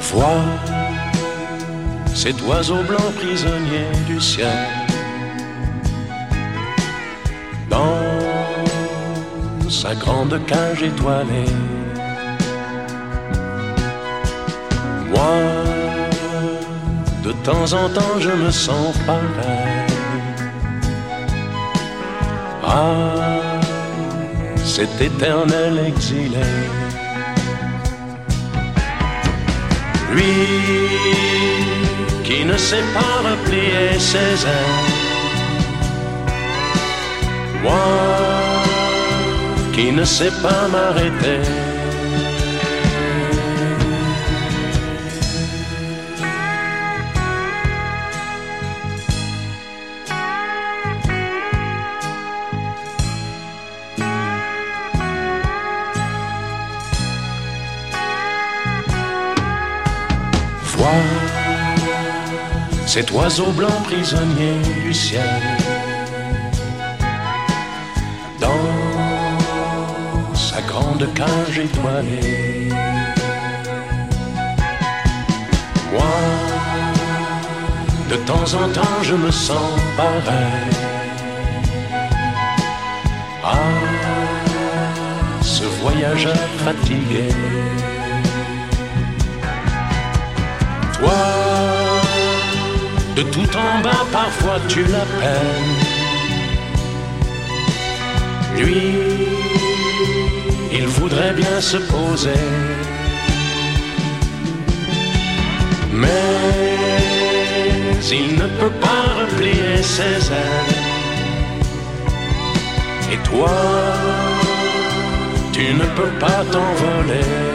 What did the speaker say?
Vois cet oiseau blanc prisonnier du ciel dans sa grande cage étoilée. Moi, de temps en temps, je me sens pareil à cet éternel exilé. Lui qui ne sait pas replier ses ailes, moi qui ne sais pas m'arrêter. Vois cet oiseau blanc prisonnier du ciel dans sa grande cage étoilée. Moi, de temps en temps, je me sens pareil à ce voyageur fatigué. Toi, de tout en bas, parfois tu l'appelles. Lui, il voudrait bien se poser, mais il ne peut pas replier ses ailes. Et toi, tu ne peux pas t'envoler.